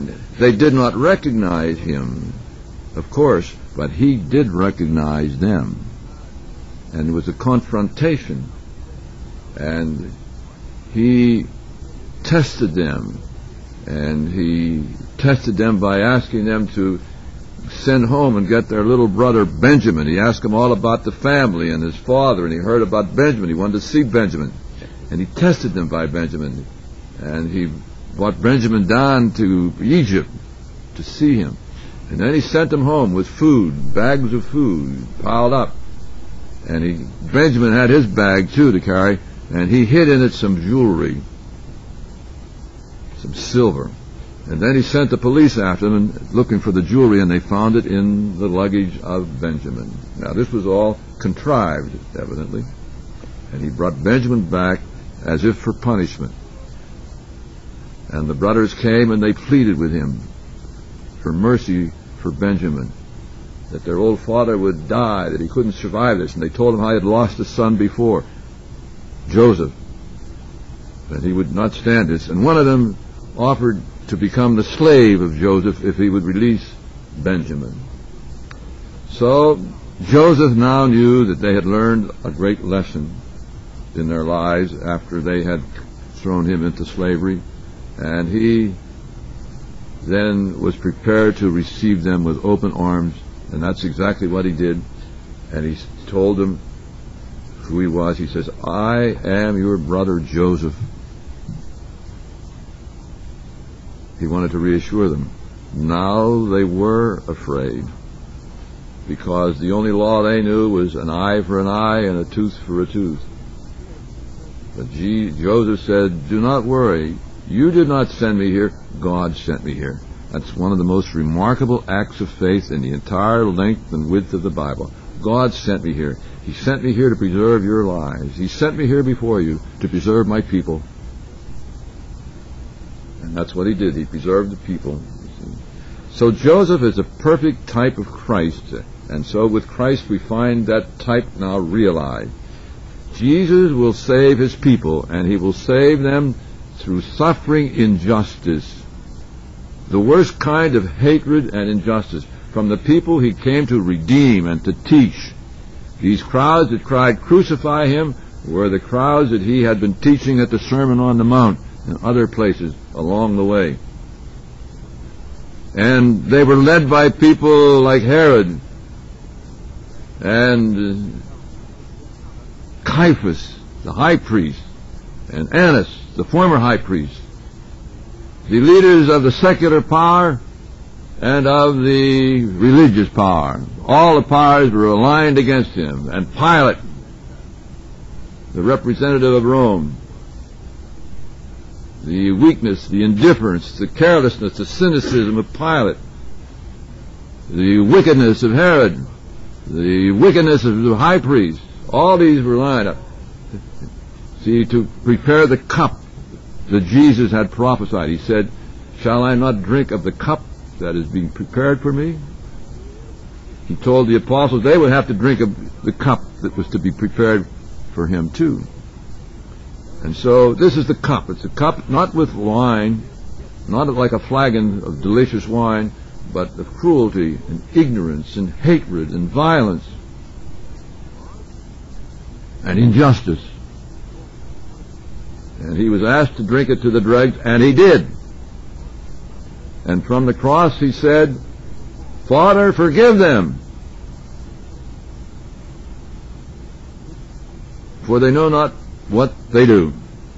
They did not recognize him, of course, but he did recognize them. And it was a confrontation. And he tested them. And he tested them by asking them to send home and get their little brother Benjamin. He asked them all about the family and his father, and he heard about Benjamin. He wanted to see Benjamin. And he tested them by Benjamin. And he brought Benjamin down to Egypt to see him. And then he sent them home with food, bags of food piled up. And Benjamin had his bag too to carry, and he hid in it some jewelry, some silver. And then he sent the police after them looking for the jewelry, and they found it in the luggage of Benjamin. Now this was all contrived, evidently. And he brought Benjamin back as if for punishment. And the brothers came and they pleaded with him for mercy for Benjamin, that their old father would die, that he couldn't survive this. And they told him how he had lost a son before, Joseph, that he would not stand this. And one of them offered to become the slave of Joseph if he would release Benjamin. So Joseph now knew that they had learned a great lesson in their lives after they had thrown him into slavery, and he then was prepared to receive them with open arms, and that's exactly what he did. And he told them who he was. He says, "I am your brother Joseph." He wanted to reassure them. Now they were afraid, because the only law they knew was an eye for an eye and a tooth for a tooth. But Joseph said, "Do not worry. You did not send me here. God sent me here." That's one of the most remarkable acts of faith in the entire length and width of the Bible. God sent me here. He sent me here to preserve your lives. He sent me here before you to preserve my people. And that's what he did. He preserved the people. So Joseph is a perfect type of Christ. And so with Christ we find that type now realized. Jesus will save his people, and he will save them through suffering injustice. The worst kind of hatred and injustice from the people he came to redeem and to teach. These crowds that cried, "Crucify him," were the crowds that he had been teaching at the Sermon on the Mount and other places along the way. And they were led by people like Herod and Caiaphas, the high priest, and Annas, the former high priest, the leaders of the secular power and of the religious power. All the powers were aligned against him. And Pilate, the representative of Rome, the weakness, the indifference, the carelessness, the cynicism of Pilate, the wickedness of Herod, the wickedness of the high priest, all these were lined up, see, to prepare the cup that Jesus had prophesied. He said, "Shall I not drink of the cup that is being prepared for me?" He told the apostles they would have to drink of the cup that was to be prepared for him too. And so this is the cup. It's a cup not with wine, not like a flagon of delicious wine, but of cruelty and ignorance and hatred and violence and injustice. And he was asked to drink it to the dregs, and he did. And from the cross he said, "Father, forgive them, for they know not what they do."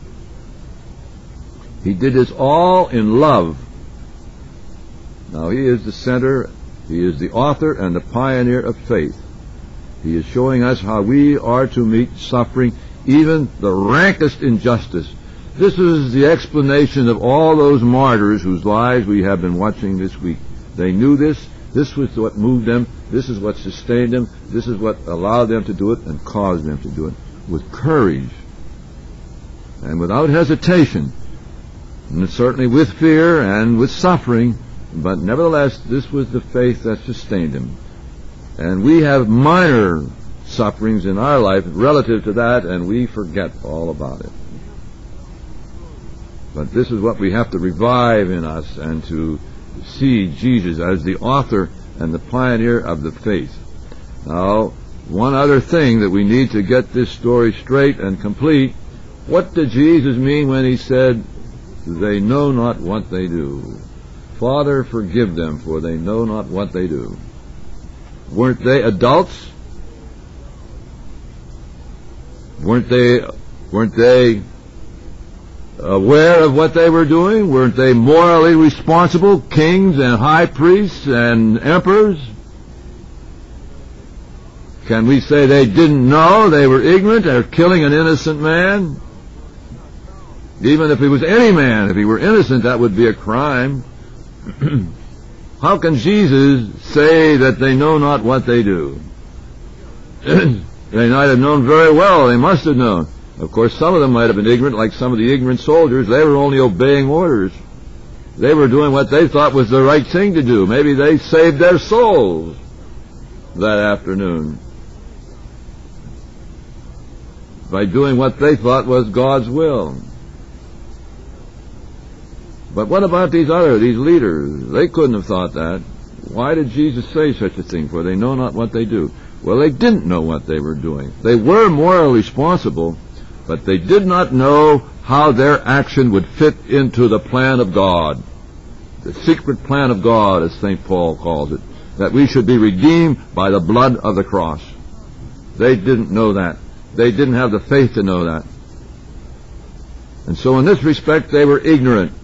He did this all in love. Now he is the center, he is the author and the pioneer of faith. He is showing us how we are to meet suffering, even the rankest injustice. This is the explanation of all those martyrs whose lives we have been watching this week. They knew this. This was what moved them. This is what sustained them. This is what allowed them to do it and caused them to do it with courage and without hesitation, and certainly with fear and with suffering, but nevertheless this was the faith that sustained them. And we have minor sufferings in our life relative to that, and we forget all about it. But this is what we have to revive in us, and to see Jesus as the author and the pioneer of the faith. Now, one other thing that we need to get this story straight and complete. What did Jesus mean when he said, "They know not what they do"? Father, forgive them, for they know not what they do. Weren't they adults? Weren't they aware of what they were doing? Weren't they morally responsible, kings and high priests and emperors? Can we say they didn't know, they were ignorant, they're killing an innocent man? Even if he was any man, if he were innocent, that would be a crime. How can Jesus say that they know not what they do? They might have known very well, they must have known. Of course, some of them might have been ignorant, like some of the ignorant soldiers. They were only obeying orders. They were doing what they thought was the right thing to do. Maybe they saved their souls that afternoon by doing what they thought was God's will. But what about these leaders? They couldn't have thought that. Why did Jesus say such a thing? For they know not what they do. Well, they didn't know what they were doing. They were morally responsible, but they did not know how their action would fit into the plan of God. The secret plan of God, as St. Paul calls it, that we should be redeemed by the blood of the cross. They didn't know that. They didn't have the faith to know that. And so in this respect, they were ignorant.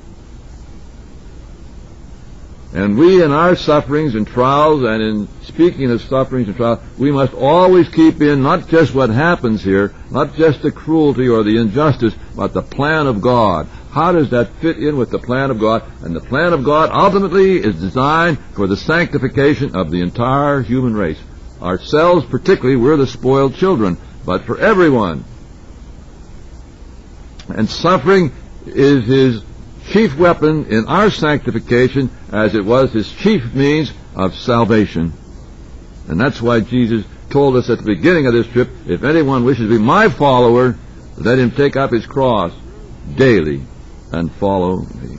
And we, in our sufferings and trials, and in speaking of sufferings and trials, we must always keep in not just what happens here, not just the cruelty or the injustice, but the plan of God. How does that fit in with the plan of God? And the plan of God ultimately is designed for the sanctification of the entire human race. Ourselves particularly, we're the spoiled children, but for everyone. And suffering is his chief weapon in our sanctification, as it was his chief means of salvation. And that's why Jesus told us at the beginning of this trip, if anyone wishes to be my follower, let him take up his cross daily and follow me.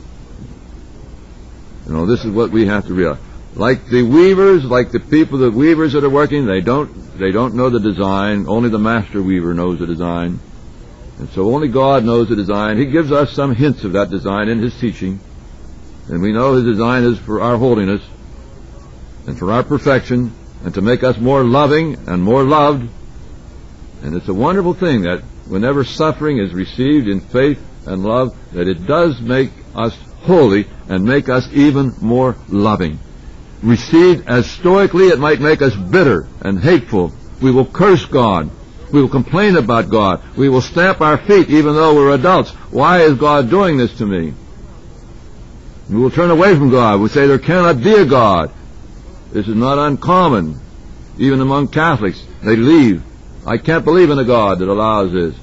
You know, this is what we have to realize. Like the weavers, like the weavers that are working, they don't know the design. Only the master weaver knows the design. And so only God knows the design. He gives us some hints of that design in his teaching. And we know his design is for our holiness and for our perfection and to make us more loving and more loved. And it's a wonderful thing that whenever suffering is received in faith and love, that it does make us holy and make us even more loving. Received as stoically, it might make us bitter and hateful. We will curse God. We will complain about God. We will stamp our feet even though we're adults. Why is God doing this to me? We will turn away from God. We say there cannot be a God. This is not uncommon. Even among Catholics, they leave. I can't believe in a God that allows this.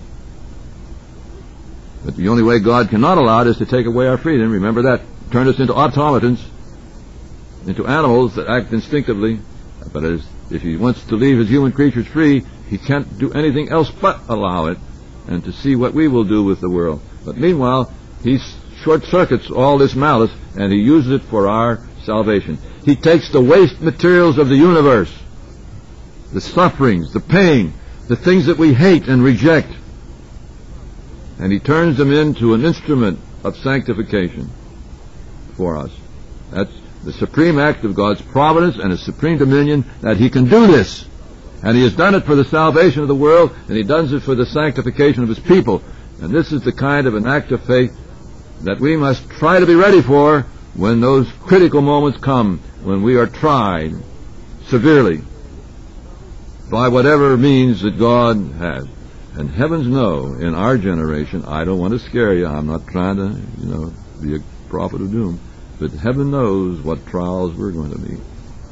But the only way God cannot allow it is to take away our freedom. Remember that. Turn us into automatons, into animals that act instinctively. But if he wants to leave his human creatures free, he can't do anything else but allow it, and to see what we will do with the world. But meanwhile, he short-circuits all this malice, and he uses it for our salvation. He takes the waste materials of the universe, the sufferings, the pain, the things that we hate and reject, and he turns them into an instrument of sanctification for us. That's the supreme act of God's providence and his supreme dominion, that he can do this. And he has done it for the salvation of the world, and he does it for the sanctification of his people. And this is the kind of an act of faith that we must try to be ready for when those critical moments come, when we are tried severely by whatever means that God has. And heavens know, in our generation, I don't want to scare you, I'm not trying to, be a prophet of doom, but heaven knows what trials we're going to meet.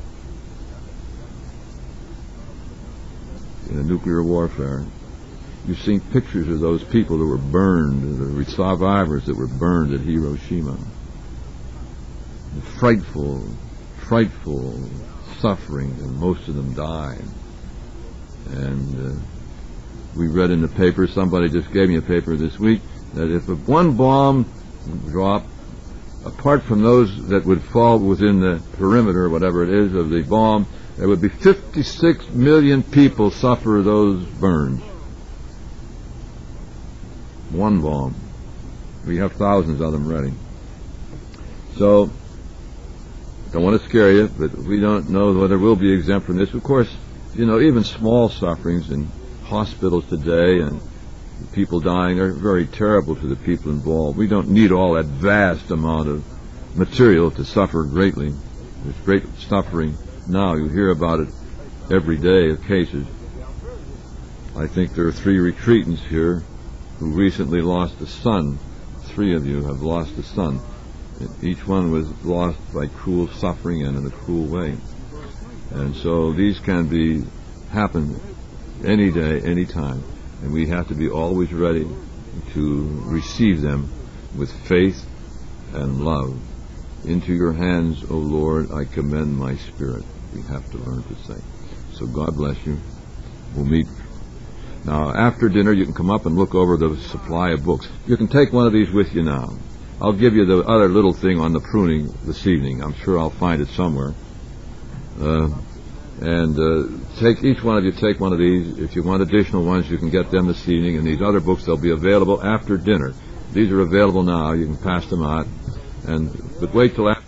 In a nuclear warfare, you've seen pictures of those people that were burned, the survivors that were burned at Hiroshima. The frightful suffering, and most of them died. And we read in the paper, somebody just gave me a paper this week, that if one bomb dropped, apart from those that would fall within the perimeter, whatever it is, of the bomb, there would be 56 million people suffer those burns. One bomb. We have thousands of them ready. So, don't want to scare you, but we don't know whether we'll be exempt from this. Of course, even small sufferings in hospitals today and people dying are very terrible to the people involved. We don't need all that vast amount of material to suffer greatly. There's great suffering now. You hear about it every day of cases. I think there are 3 retreatants here who recently lost a son. 3 of you have lost a son. Each one was lost by cruel suffering and in a cruel way. And so these can happen any day, any time. And we have to be always ready to receive them with faith and love. Into your hands, O Lord, I commend my spirit. We have to learn to say. So God bless you. We'll meet. Now, after dinner, you can come up and look over the supply of books. You can take one of these with you now. I'll give you the other little thing on the pruning this evening. I'm sure I'll find it somewhere. Take each one of you, take one of these. If you want additional ones, you can get them this evening. And these other books, they'll be available after dinner. These are available now. You can pass them out. But wait till after.